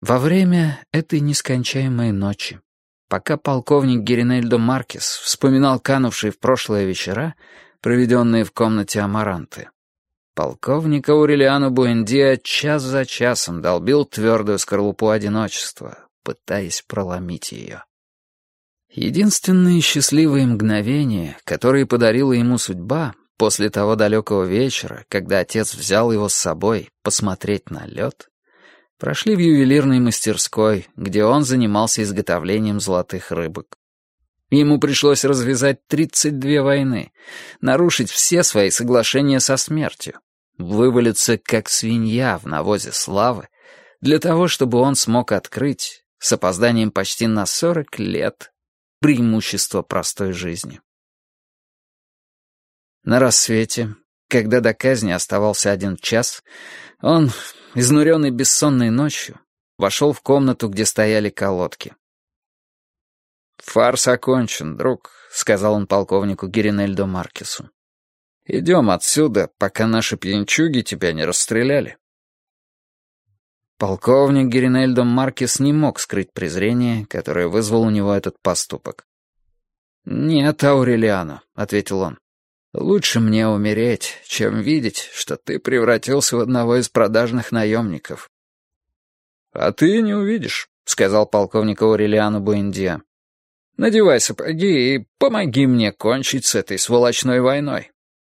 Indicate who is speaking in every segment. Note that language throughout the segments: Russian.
Speaker 1: Во время этой нескончаемой ночи, пока полковник Гиринельдо Маркес вспоминал канувшие в прошлое вечера, проведенные в комнате Амаранты, полковник Аурелиано Буэндиа час за часом долбил твердую скорлупу одиночества, пытаясь проломить ее. Единственные счастливые мгновения, которые подарила ему судьба после того далекого вечера, когда отец взял его с собой посмотреть на лед, прошли в ювелирной мастерской, где он занимался изготовлением золотых рыбок. Ему пришлось развязать 32 войны, нарушить все свои соглашения со смертью, вывалиться как свинья в навозе славы, для того, чтобы он смог открыть, с опозданием почти на 40 лет, преимущество простой жизни. На рассвете, когда до казни оставался 1 час, он, изнуренный бессонной ночью, вошел в комнату, где стояли колодки. «Фарс окончен, друг», — сказал он полковнику Гиринельдо Маркесу. «Идем отсюда, пока наши пьянчуги тебя не расстреляли». Полковник Гиринельдо Маркес не мог скрыть презрение, которое вызвал у него этот поступок. «Нет, Аурелиано», — ответил он, — «лучше мне умереть, чем видеть, что ты превратился в одного из продажных наемников». «А ты не увидишь», — сказал полковник Аурелиано Буэндиа. «Надевай сапоги и помоги мне кончить с этой сволочной войной».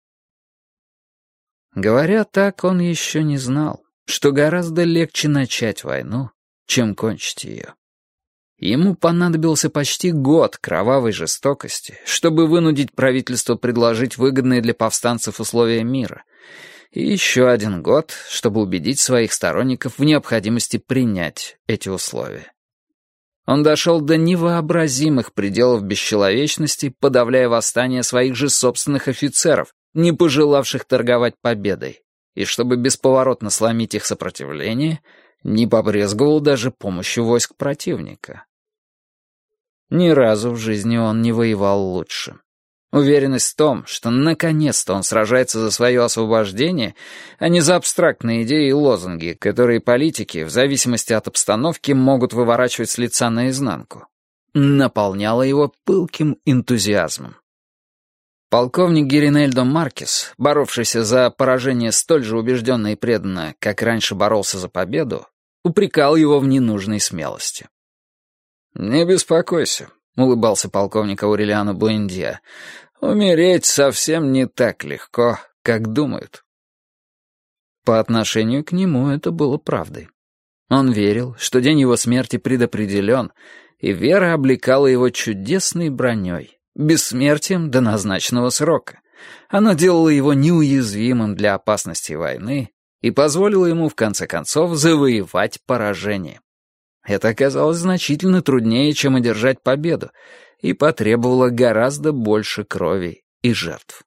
Speaker 1: Говоря так, он еще не знал, что гораздо легче начать войну, чем кончить ее. Ему понадобился почти год кровавой жестокости, чтобы вынудить правительство предложить выгодные для повстанцев условия мира, и еще 1 год, чтобы убедить своих сторонников в необходимости принять эти условия. Он дошел до невообразимых пределов бесчеловечности, подавляя восстание своих же собственных офицеров, не пожелавших торговать победой, и чтобы бесповоротно сломить их сопротивление, не побрезговал даже помощью войск противника. Ни разу в жизни он не воевал лучше. Уверенность в том, что наконец-то он сражается за свое освобождение, а не за абстрактные идеи и лозунги, которые политики, в зависимости от обстановки, могут выворачивать с лица наизнанку, наполняла его пылким энтузиазмом. Полковник Гиринельдо Маркес, боровшийся за поражение столь же убежденно и преданно, как раньше боролся за победу, упрекал его в ненужной смелости. «Не беспокойся», — улыбался полковник Аурелиано Буэндиа, «умереть совсем не так легко, как думают». По отношению к нему это было правдой. Он верил, что день его смерти предопределен, и вера облекала его чудесной броней, бессмертием до назначенного срока. Она делала его неуязвимым для опасностей войны и позволила ему, в конце концов, завоевать поражение. Это оказалось значительно труднее, чем одержать победу, и потребовало гораздо больше крови и жертв.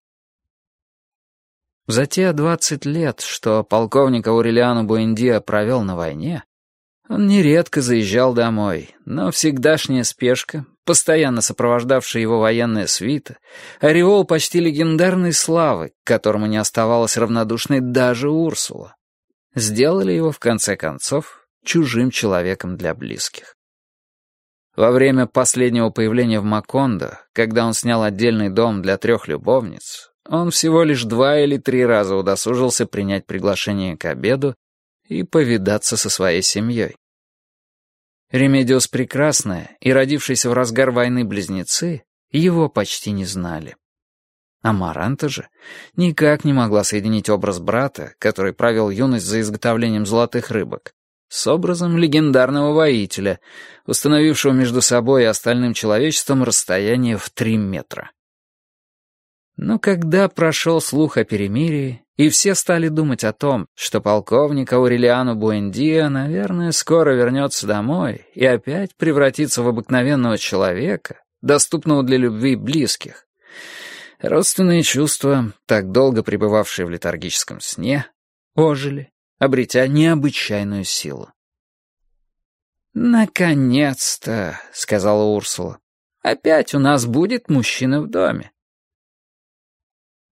Speaker 1: За те 20 лет, что полковник Аурелиано Буэндиа провел на войне, он нередко заезжал домой, но всегдашняя спешка, постоянно сопровождавшая его военная свита, ореол почти легендарной славы, к которому не оставалась равнодушной даже Урсула, сделали его, в конце концов, чужим человеком для близких. Во время последнего появления в Макондо, когда он снял отдельный дом для 3 любовниц, он всего лишь 2 или 3 раза удосужился принять приглашение к обеду и повидаться со своей семьей. Ремедиус Прекрасная и родившиеся в разгар войны близнецы его почти не знали. Амаранта же никак не могла соединить образ брата, который провел юность за изготовлением золотых рыбок, с образом легендарного воителя, установившего между собой и остальным человечеством расстояние в 3 метра. Но когда прошел слух о перемирии, и все стали думать о том, что полковник Аурелиано Буэндиа, наверное, скоро вернется домой и опять превратится в обыкновенного человека, доступного для любви близких, родственные чувства, так долго пребывавшие в летаргическом сне, ожили, обретя необычайную силу. «Наконец-то», — сказала Урсула, — «опять у нас будет мужчина в доме».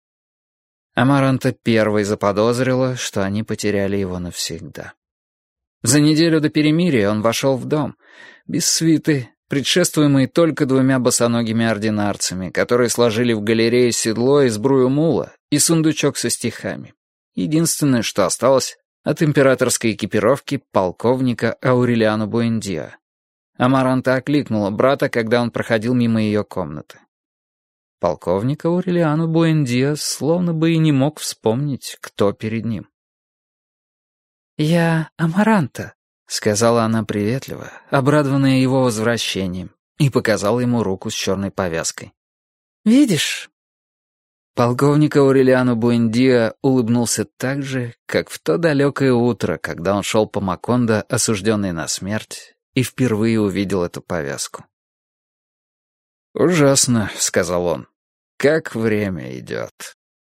Speaker 1: Амаранта первой заподозрила, что они потеряли его навсегда. За неделю до перемирия он вошел в дом, без свиты, предшествуемый только 2 босоногими ординарцами, которые сложили в галерее седло и сбрую мула и сундучок со стихами. Единственное, что осталось от императорской экипировки полковника Аурелиано Буэндиа. Амаранта окликнула брата, когда он проходил мимо ее комнаты. Полковник Аурелиано Буэндиа словно бы и не мог вспомнить, кто перед ним. «Я Амаранта», — сказала она приветливо, обрадованная его возвращением, и показала ему руку с черной повязкой. «Видишь?» Полковник Аурелиано Буэндиа улыбнулся так же, как в то далекое утро, когда он шел по Макондо, осужденный на смерть, и впервые увидел эту повязку. «Ужасно», — сказал он, — «как время идет».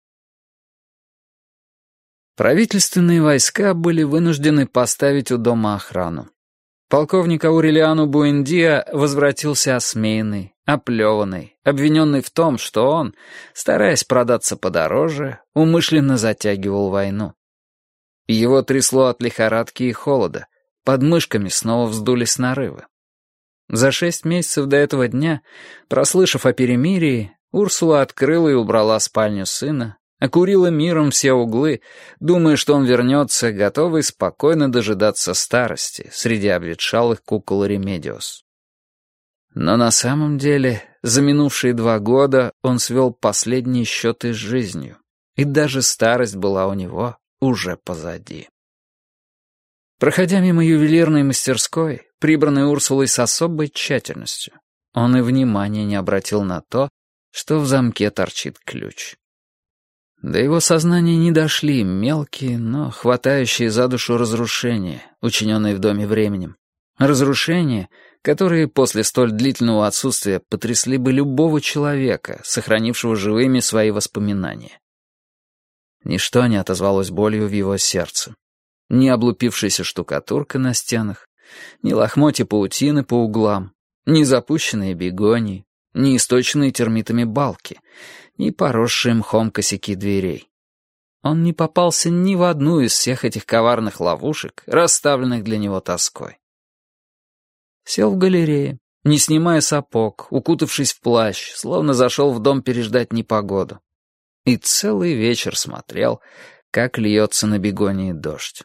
Speaker 1: Правительственные войска были вынуждены поставить у дома охрану. Полковник Аурелиано Буэндиа возвратился осмеянный, оплеванный, обвиненный в том, что он, стараясь продаться подороже, умышленно затягивал войну. Его трясло от лихорадки и холода, под мышками снова вздулись нарывы. За 6 месяцев до этого дня, прослышав о перемирии, Урсула открыла и убрала спальню сына, окурила миром все углы, думая, что он вернется, готовый спокойно дожидаться старости среди обветшалых кукол Ремедиос. Но на самом деле, за минувшие 2 года он свел последние счеты с жизнью, и даже старость была у него уже позади. Проходя мимо ювелирной мастерской, прибранной Урсулой с особой тщательностью, он и внимания не обратил на то, что в замке торчит ключ. До его сознания не дошли мелкие, но хватающие за душу разрушения, учиненные в доме временем. Разрушения, которые после столь длительного отсутствия потрясли бы любого человека, сохранившего живыми свои воспоминания. Ничто не отозвалось болью в его сердце. Ни облупившаяся штукатурка на стенах, ни лохмотья паутины по углам, ни запущенные бегонии, ни источенные термитами балки, ни поросшие мхом косяки дверей. Он не попался ни в одну из всех этих коварных ловушек, расставленных для него тоской. Сел в галерее, не снимая сапог, укутавшись в плащ, словно зашел в дом переждать непогоду. И целый вечер смотрел, как льется на бегонии дождь.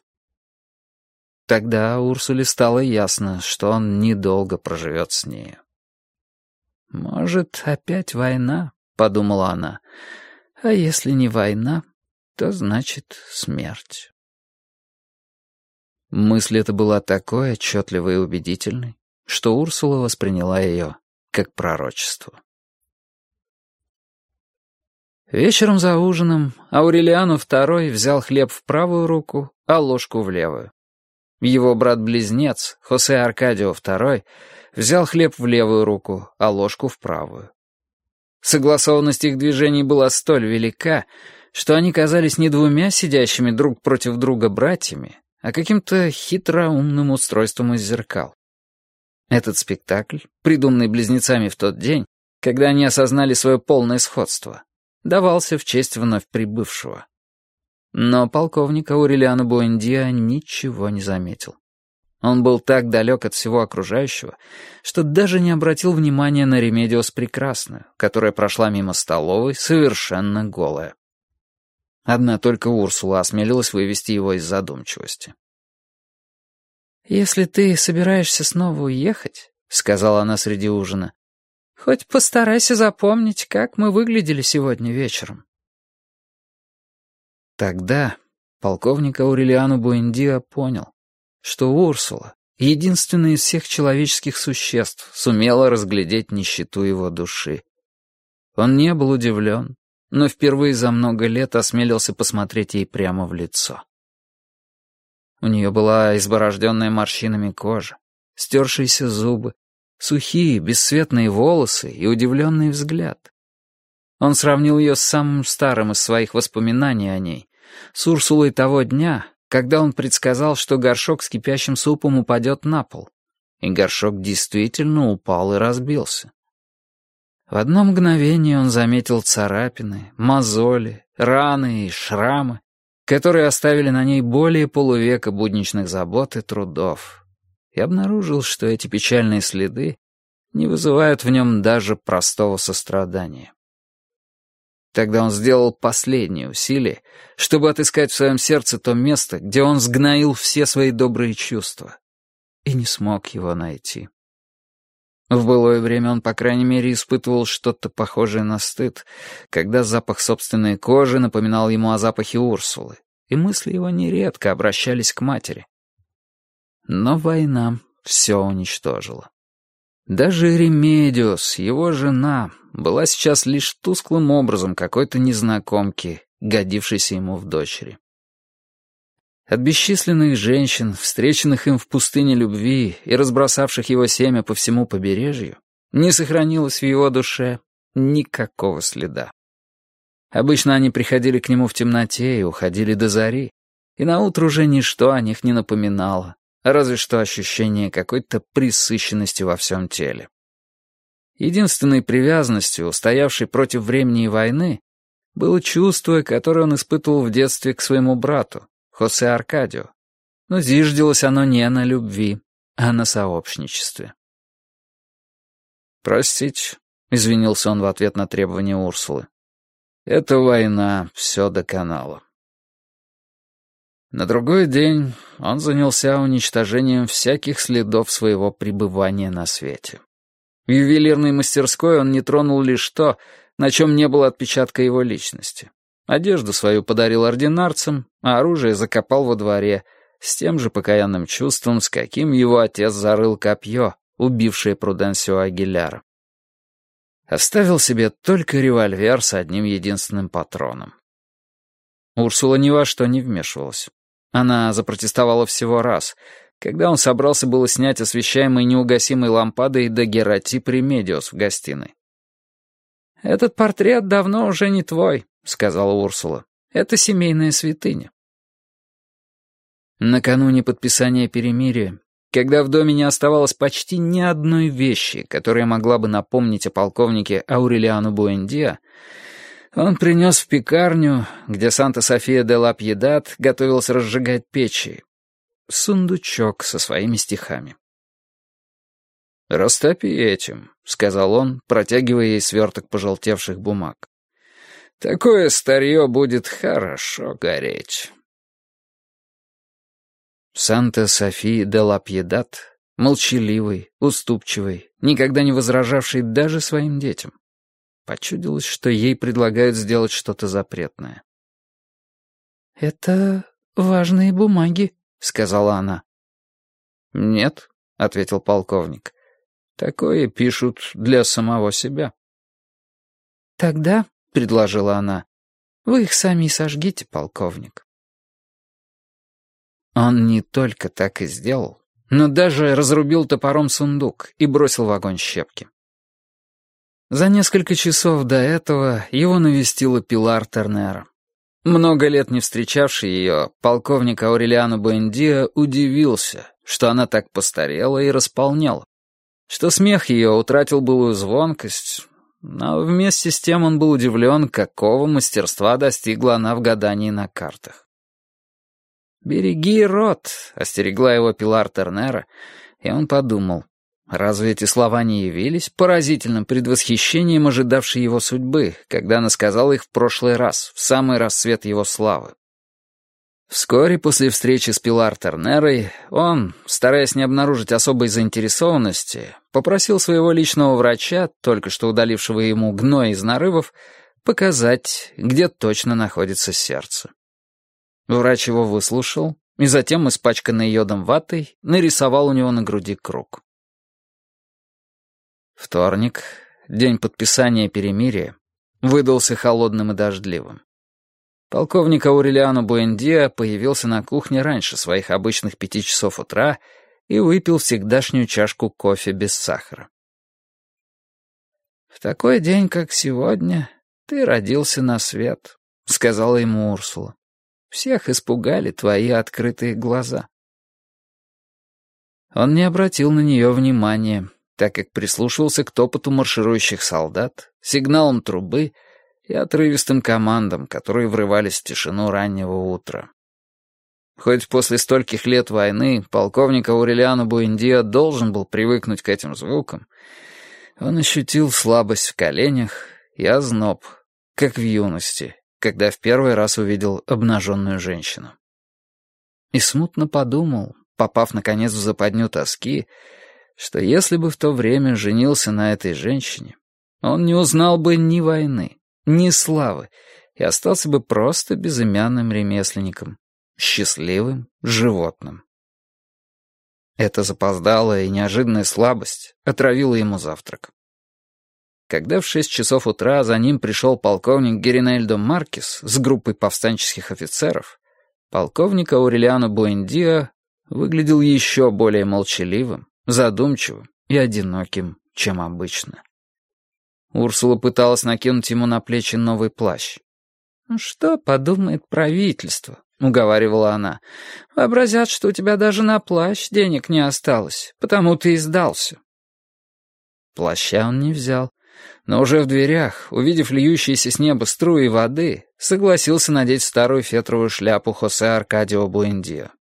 Speaker 1: Тогда Урсуле стало ясно, что он недолго проживет с нею. «Может, опять война?» — подумала она. «А если не война, то значит смерть». Мысль эта была такой отчетливой и убедительной, что Урсула восприняла ее как пророчество. Вечером за ужином Аурелиано II взял хлеб в правую руку, а ложку в левую. Его брат-близнец, Хосе Аркадио II, взял хлеб в левую руку, а ложку в правую. Согласованность их движений была столь велика, что они казались не 2 сидящими друг против друга братьями, а каким-то хитроумным устройством из зеркал. Этот спектакль, придуманный близнецами в тот день, когда они осознали свое полное сходство, давался в честь вновь прибывшего. Но полковник Аурелиано Буэндиа ничего не заметил. Он был так далек от всего окружающего, что даже не обратил внимания на Ремедиос Прекрасную, которая прошла мимо столовой совершенно голая. Одна только Урсула осмелилась вывести его из задумчивости. «Если ты собираешься снова уехать, — сказала она среди ужина, — хоть постарайся запомнить, как мы выглядели сегодня вечером». Тогда полковник Аурелиано Буэндиа понял, что Урсула, единственная из всех человеческих существ, сумела разглядеть нищету его души. Он не был удивлен, но впервые за много лет осмелился посмотреть ей прямо в лицо. У нее была изборожденная морщинами кожа, стершиеся зубы, сухие, бесцветные волосы и удивленный взгляд. Он сравнил ее с самым старым из своих воспоминаний о ней, с Урсулой того дня, когда он предсказал, что горшок с кипящим супом упадет на пол. И горшок действительно упал и разбился. В одно мгновение он заметил царапины, мозоли, раны и шрамы, которые оставили на ней более полувека будничных забот и трудов, и обнаружил, что эти печальные следы не вызывают в нем даже простого сострадания. Тогда он сделал последнее усилие, чтобы отыскать в своем сердце то место, где он сгноил все свои добрые чувства, и не смог его найти. В былое время он, по крайней мере, испытывал что-то похожее на стыд, когда запах собственной кожи напоминал ему о запахе Урсулы, и мысли его нередко обращались к матери. Но война все уничтожила. Даже Ремедиус, его жена, была сейчас лишь тусклым образом какой-то незнакомки, годившейся ему в дочери. От бесчисленных женщин, встреченных им в пустыне любви и разбросавших его семя по всему побережью, не сохранилось в его душе никакого следа. Обычно они приходили к нему в темноте и уходили до зари, и наутро уже ничто о них не напоминало, разве что ощущение какой-то пресыщенности во всем теле. Единственной привязанностью, устоявшей против времени и войны, было чувство, которое он испытывал в детстве к своему брату, Хосе Аркадио, но зиждилось оно не на любви, а на сообщничестве. «Простите», — извинился он в ответ на требование Урсулы. «Эта война все доконала». На другой день он занялся уничтожением всяких следов своего пребывания на свете. В ювелирной мастерской он не тронул лишь то, на чем не было отпечатка его личности. Одежду свою подарил ординарцам, а оружие закопал во дворе с тем же покаянным чувством, с каким его отец зарыл копье, убившее Пруденсио Агиляра. Оставил себе только револьвер с одним единственным патроном. Урсула ни во что не вмешивалась. Она запротестовала всего раз, когда он собрался было снять освещаемый неугасимой лампадой дагеротип Ремедиус в гостиной. «Этот портрет давно уже не твой», — сказала Урсула. «Это семейная святыня». Накануне подписания перемирия, когда в доме не оставалось почти ни одной вещи, которая могла бы напомнить о полковнике Аурелиано Буэндиа, он принес в пекарню, где Санта-София де ла Пьедад готовился разжигать печи, сундучок со своими стихами. «Растопи этим», — сказал он, протягивая ей сверток пожелтевших бумаг. «Такое старье будет хорошо гореть». Санта-София де ла Пьедад, молчаливый, уступчивый, никогда не возражавший даже своим детям, почудилось, что ей предлагают сделать что-то запретное. «Это важные бумаги», — сказала она. «Нет», — ответил полковник, — «такое пишут для самого себя». «Тогда», — предложила она, — «вы их сами и сожгите, полковник». Он не только так и сделал, но даже разрубил топором сундук и бросил в огонь щепки. За несколько часов до этого его навестила Пилар Тернера. Много лет не встречавший ее, полковник Аурелиано Буэндиа удивился, что она так постарела и располнела, что смех ее утратил былую звонкость, но вместе с тем он был удивлен, какого мастерства достигла она в гадании на картах. «Береги рот», — остерегла его Пилар Тернера, и он подумал, разве эти слова не явились поразительным предвосхищением ожидавшей его судьбы, когда она сказала их в прошлый раз, в самый расцвет его славы? Вскоре после встречи с Пилар Тернерой он, стараясь не обнаружить особой заинтересованности, попросил своего личного врача, только что удалившего ему гной из нарывов, показать, где точно находится сердце. Врач его выслушал и затем, испачканной йодом ватой, нарисовал у него на груди круг. Вторник, день подписания перемирия, выдался холодным и дождливым. Полковник Аурелиано Буэндиа появился на кухне раньше своих обычных 5 часов утра и выпил всегдашнюю чашку кофе без сахара. «В такой день, как сегодня, ты родился на свет», — сказала ему Урсула. «Всех испугали твои открытые глаза». Он не обратил на нее внимания, так как прислушивался к топоту марширующих солдат, сигналам трубы и отрывистым командам, которые врывались в тишину раннего утра. Хоть после стольких лет войны полковник Аурелиано Буэндиа должен был привыкнуть к этим звукам, он ощутил слабость в коленях и озноб, как в юности, когда в первый раз увидел обнаженную женщину. И смутно подумал, попав наконец в западню тоски, что если бы в то время женился на этой женщине, он не узнал бы ни войны, ни славы и остался бы просто безымянным ремесленником, счастливым животным. Эта запоздалая и неожиданная слабость отравила ему завтрак. Когда в 6 часов утра за ним пришел полковник Геринельдо Маркес с группой повстанческих офицеров, полковник Аурелиано Буэндиа выглядел еще более молчаливым, задумчивым и одиноким, чем обычно. Урсула пыталась накинуть ему на плечи новый плащ. «Что подумает правительство?» — уговаривала она. «Вообразят, что у тебя даже на плащ денег не осталось, потому ты и сдался». Плаща он не взял, но уже в дверях, увидев льющиеся с неба струи воды, согласился надеть старую фетровую шляпу Хосе Аркадио Буэндиа.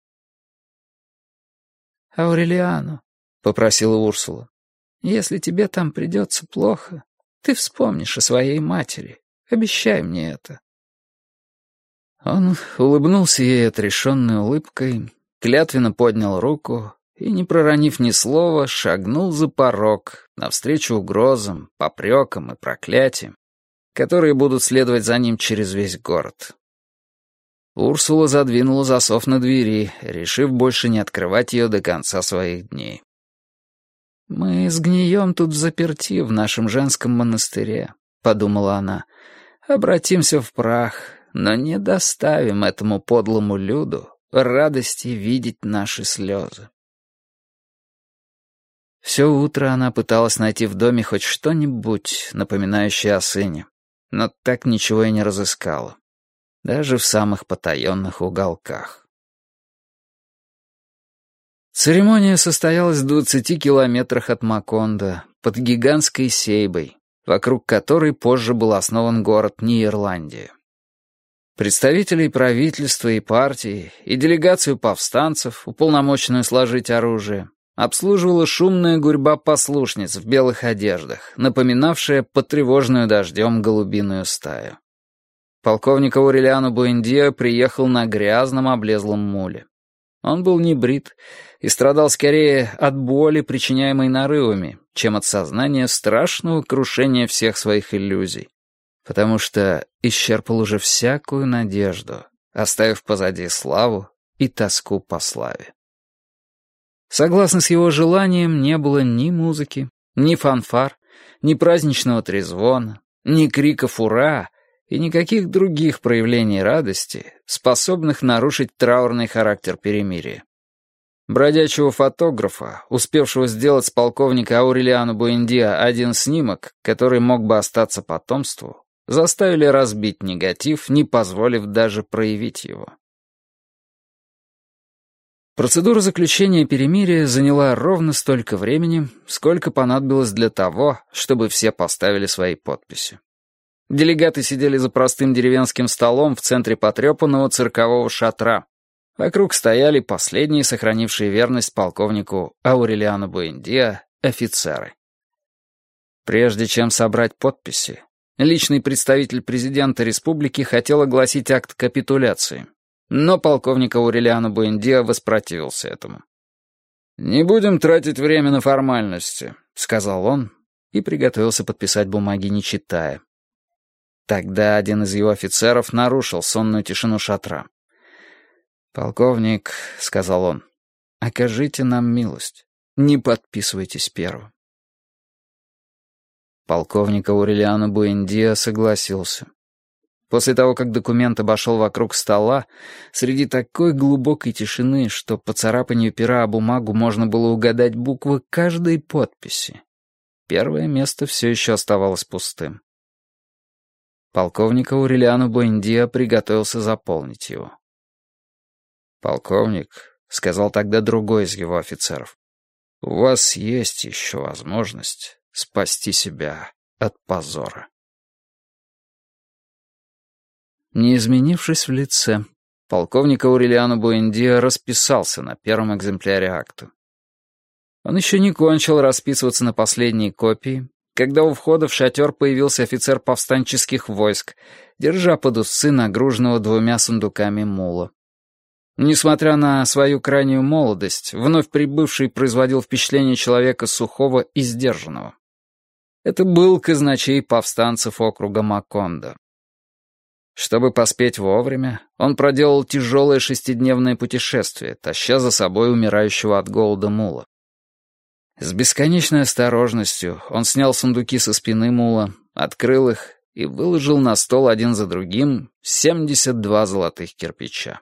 Speaker 1: «Аурелиано», — попросила Урсула, — «если тебе там придется плохо, ты вспомнишь о своей матери. Обещай мне это». Он улыбнулся ей отрешенной улыбкой, клятвенно поднял руку и, не проронив ни слова, шагнул за порог, навстречу угрозам, попрекам и проклятиям, которые будут следовать за ним через весь город. Урсула задвинула засов на двери, решив больше не открывать ее до конца своих дней. «Мы сгнием тут взаперти в нашем женском монастыре», — подумала она. «Обратимся в прах, но не доставим этому подлому люду радости видеть наши слезы». Все утро она пыталась найти в доме хоть что-нибудь, напоминающее о сыне, но так ничего и не разыскала, даже в самых потаенных уголках. Церемония состоялась в 20 километрах от Макондо, под гигантской сейбой, вокруг которой позже был основан город Нидерландия. Представителей правительства и партии, и делегацию повстанцев, уполномоченную сложить оружие, обслуживала шумная гурьба послушниц в белых одеждах, напоминавшая потревоженную дождем голубиную стаю. Полковник Аурелиано Буэндиа приехал на грязном облезлом муле. Он был не брит и страдал скорее от боли, причиняемой нарывами, чем от сознания страшного крушения всех своих иллюзий, потому что исчерпал уже всякую надежду, оставив позади славу и тоску по славе. Согласно с его желанием, не было ни музыки, ни фанфар, ни праздничного трезвона, ни криков «Ура!» и никаких других проявлений радости, способных нарушить траурный характер перемирия. Бродячего фотографа, успевшего сделать с полковника Аурелиано Буэндиа один снимок, который мог бы остаться потомству, заставили разбить негатив, не позволив даже проявить его. Процедура заключения перемирия заняла ровно столько времени, сколько понадобилось для того, чтобы все поставили свои подписи. Делегаты сидели за простым деревенским столом в центре потрепанного циркового шатра. Вокруг стояли последние, сохранившие верность полковнику Аурелиано Буэндиа, офицеры. Прежде чем собрать подписи, личный представитель президента республики хотел огласить акт капитуляции, но полковник Аурелиано Буэндиа воспротивился этому. «Не будем тратить время на формальности», — сказал он и приготовился подписать бумаги, не читая. Тогда один из его офицеров нарушил сонную тишину шатра. «Полковник», — сказал он, — «окажите нам милость, не подписывайтесь первым». Полковник Аурелиано Буэндиа согласился. После того, как документ обошел вокруг стола, среди такой глубокой тишины, что по царапанию пера о бумагу можно было угадать буквы каждой подписи, первое место все еще оставалось пустым. Полковник Аурелиано Буэндиа приготовился заполнить его. «Полковник», — сказал тогда другой из его офицеров, — «у вас есть еще возможность спасти себя от позора». Не изменившись в лице, полковник Аурелиано Буэндиа расписался на первом экземпляре акта. Он еще не кончил расписываться на последней копии, когда у входа в шатер появился офицер повстанческих войск, держа под усы нагруженного 2 сундуками мула. Несмотря на свою крайнюю молодость, вновь прибывший производил впечатление человека сухого и сдержанного. Это был казначей повстанцев округа Макондо. Чтобы поспеть вовремя, он проделал тяжелое 6-дневное путешествие, таща за собой умирающего от голода мула. С бесконечной осторожностью он снял сундуки со спины мула, открыл их и выложил на стол один за другим 72 золотых кирпича.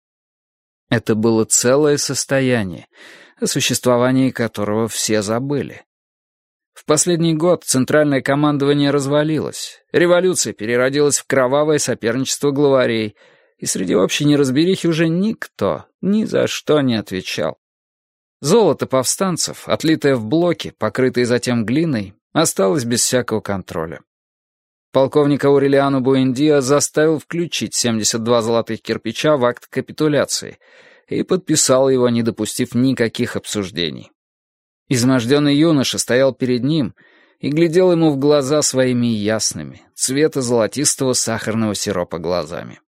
Speaker 1: Это было целое состояние, о существовании которого все забыли. В последний год центральное командование развалилось, революция переродилась в кровавое соперничество главарей, и среди общей неразберихи уже никто ни за что не отвечал. Золото повстанцев, отлитое в блоки, покрытые затем глиной, осталось без всякого контроля. Полковник Аурелиано Буэндиа заставил включить 72 золотых кирпича в акт капитуляции и подписал его, не допустив никаких обсуждений. Изможденный юноша стоял перед ним и глядел ему в глаза своими ясными, цвета золотистого сахарного сиропа глазами.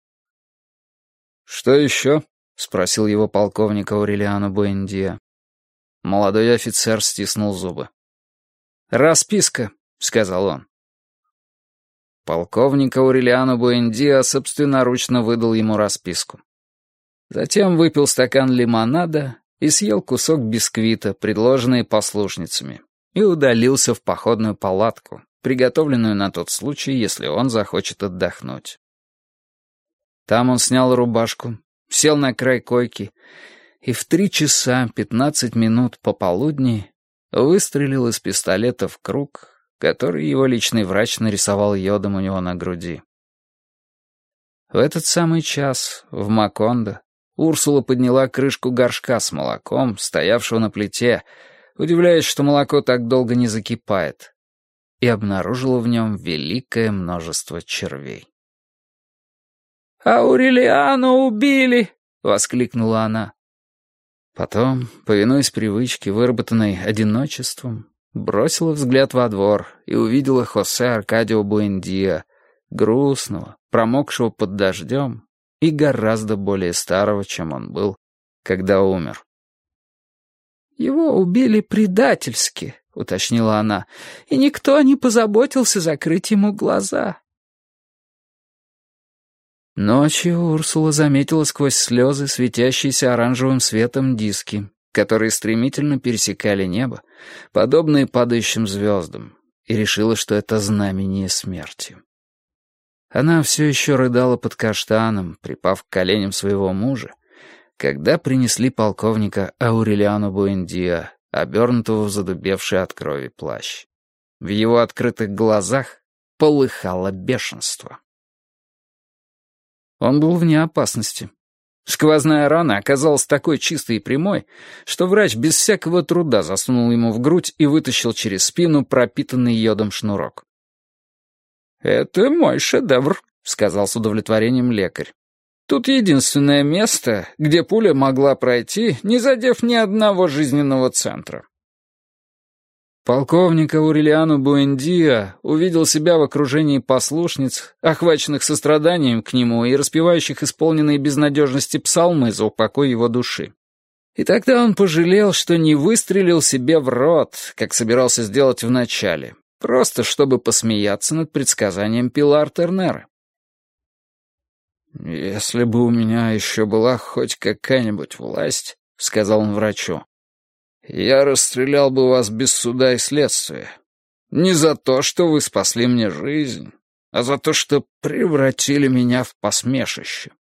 Speaker 1: «Что еще?» — спросил его полковник Аурелиано Буэндиа. Молодой офицер стиснул зубы. «Расписка», — сказал он. Полковник Аурелиано Буэндиа собственноручно выдал ему расписку. Затем выпил стакан лимонада и съел кусок бисквита, предложенный послушницами, и удалился в походную палатку, приготовленную на тот случай, если он захочет отдохнуть. Там он снял рубашку, сел на край койки и в 3 часа 15 минут пополудни выстрелил из пистолета в круг, который его личный врач нарисовал йодом у него на груди. В этот самый час в Макондо Урсула подняла крышку горшка с молоком, стоявшего на плите, удивляясь, что молоко так долго не закипает, и обнаружила в нем великое множество червей. «Аурелиано убили!» — воскликнула она. Потом, повинуясь привычке, выработанной одиночеством, бросила взгляд во двор и увидела Хосе Аркадио Буэндиа, грустного, промокшего под дождем и гораздо более старого, чем он был, когда умер. «Его убили предательски», — уточнила она, «и никто не позаботился закрыть ему глаза». Ночью Урсула заметила сквозь слезы светящиеся оранжевым светом диски, которые стремительно пересекали небо, подобные падающим звездам, и решила, что это знамение смерти. Она все еще рыдала под каштаном, припав к коленям своего мужа, когда принесли полковника Аурелиано Буэндиа, обернутого в задубевший от крови плащ. В его открытых глазах полыхало бешенство. Он был вне опасности. Сквозная рана оказалась такой чистой и прямой, что врач без всякого труда засунул ему в грудь и вытащил через спину пропитанный йодом шнурок. «Это мой шедевр», — сказал с удовлетворением лекарь. «Тут единственное место, где пуля могла пройти, не задев ни одного жизненного центра». Полковник Аурелиано Буэндиа увидел себя в окружении послушниц, охваченных состраданием к нему и распевающих исполненные безнадежности псалмы за упокой его души. И тогда он пожалел, что не выстрелил себе в рот, как собирался сделать вначале, просто чтобы посмеяться над предсказанием Пилар Тернеры. «Если бы у меня еще была хоть какая-нибудь власть», — сказал он врачу, «я расстрелял бы вас без суда и следствия. Не за то, что вы спасли мне жизнь, а за то, что превратили меня в посмешище».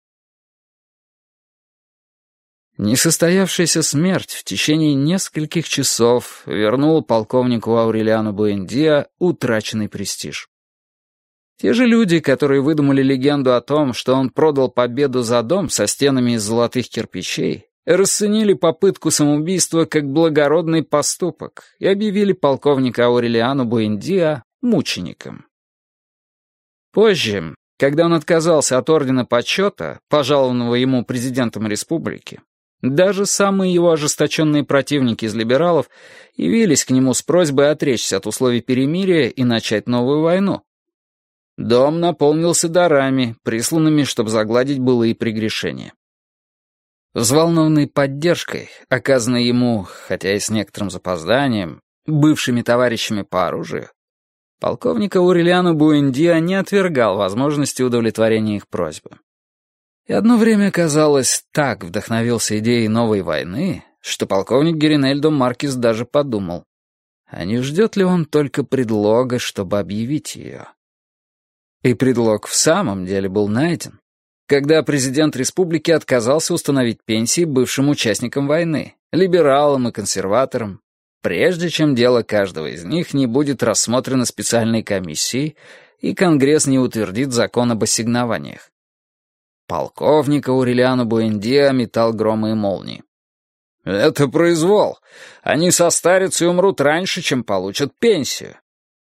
Speaker 1: Несостоявшаяся смерть в течение нескольких часов вернула полковнику Аурелиано Буэндиа утраченный престиж. Те же люди, которые выдумали легенду о том, что он продал победу за дом со стенами из золотых кирпичей, расценили попытку самоубийства как благородный поступок и объявили полковника Аурелиано Буэндиа мучеником. Позже, когда он отказался от ордена почета, пожалованного ему президентом республики, даже самые его ожесточенные противники из либералов явились к нему с просьбой отречься от условий перемирия и начать новую войну. Дом наполнился дарами, присланными, чтобы загладить былые прегрешения. Взволнованный поддержкой, оказанной ему, хотя и с некоторым запозданием, бывшими товарищами по оружию, полковник Аурелиано Буэндиа не отвергал возможности удовлетворения их просьбы. И одно время, казалось, так вдохновился идеей новой войны, что полковник Геринельдо Маркес даже подумал, а не ждет ли он только предлога, чтобы объявить ее. И предлог в самом деле был найден, когда президент республики отказался установить пенсии бывшим участникам войны, либералам и консерваторам, прежде чем дело каждого из них не будет рассмотрено специальной комиссией и Конгресс не утвердит закон об ассигнованиях. Полковник Аурелиано Буэндиа метал громы и молнии. «Это произвол. Они состарятся и умрут раньше, чем получат пенсию».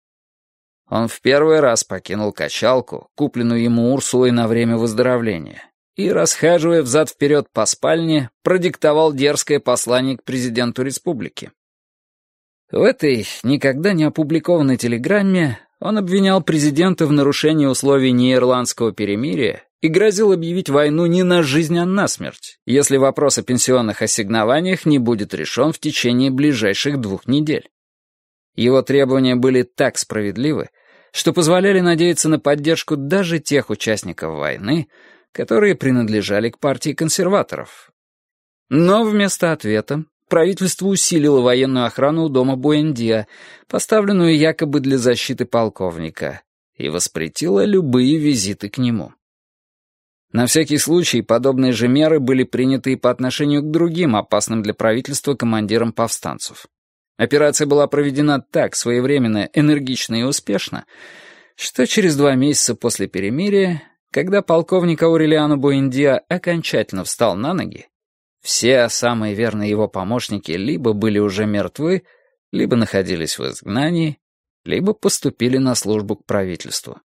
Speaker 1: Он в первый раз покинул качалку, купленную ему Урсулой на время выздоровления, и, расхаживая взад-вперед по спальне, продиктовал дерзкое послание к президенту республики. В этой никогда не опубликованной телеграмме он обвинял президента в нарушении условий неирландского перемирия и грозил объявить войну не на жизнь, а на смерть, если вопрос о пенсионных ассигнованиях не будет решен в течение ближайших 2 недель. Его требования были так справедливы, что позволяли надеяться на поддержку даже тех участников войны, которые принадлежали к партии консерваторов. Но вместо ответа правительство усилило военную охрану у дома Буэндиа, поставленную якобы для защиты полковника, и воспретило любые визиты к нему. На всякий случай подобные же меры были приняты и по отношению к другим опасным для правительства командирам повстанцев. Операция была проведена так своевременно, энергично и успешно, что через 2 месяца после перемирия, когда полковник Аурелиано Буэндиа окончательно встал на ноги, все самые верные его помощники либо были уже мертвы, либо находились в изгнании, либо поступили на службу к правительству.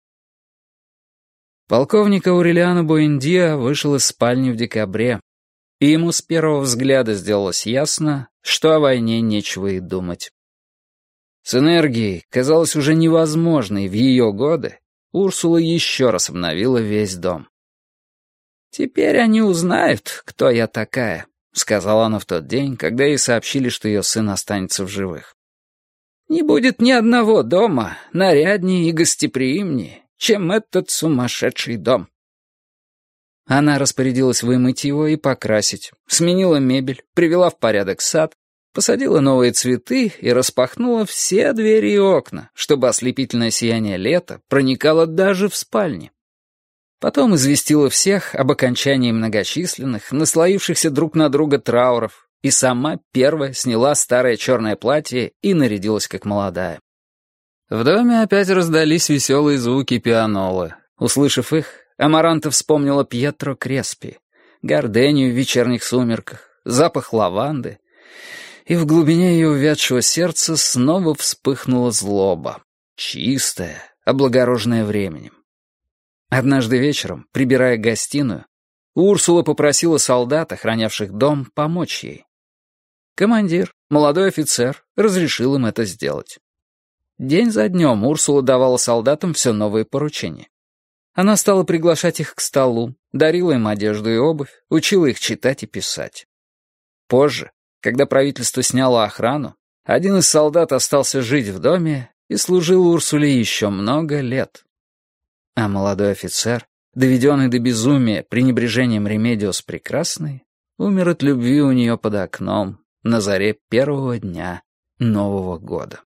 Speaker 1: Полковник Аурелиано Буэндиа вышел из спальни в декабре, и ему с первого взгляда сделалось ясно, что о войне нечего и думать. С энергией, казалось уже невозможной в ее годы, Урсула еще раз обновила весь дом. «Теперь они узнают, кто я такая», — сказала она в тот день, когда ей сообщили, что ее сын останется в живых. «Не будет ни одного дома наряднее и гостеприимнее, чем этот сумасшедший дом». Она распорядилась вымыть его и покрасить, сменила мебель, привела в порядок сад, посадила новые цветы и распахнула все двери и окна, чтобы ослепительное сияние лета проникало даже в спальни. Потом известила всех об окончании многочисленных, наслоившихся друг на друга трауров, и сама первая сняла старое черное платье и нарядилась как молодая. В доме опять раздались веселые звуки пианолы. Услышав их, Амаранта вспомнила Пьетро Креспи, гордению в вечерних сумерках, запах лаванды, и в глубине ее увядшего сердца снова вспыхнула злоба, чистая, облагороженная временем. Однажды вечером, прибирая гостиную, Урсула попросила солдат, охранявших дом, помочь ей. Командир, молодой офицер, разрешил им это сделать. День за днем Урсула давала солдатам все новые поручения. Она стала приглашать их к столу, дарила им одежду и обувь, учила их читать и писать. Позже, когда правительство сняло охрану, один из солдат остался жить в доме и служил Урсуле еще много лет. А молодой офицер, доведенный до безумия пренебрежением Ремедиос Прекрасной, умер от любви у нее под окном на заре первого дня Нового года.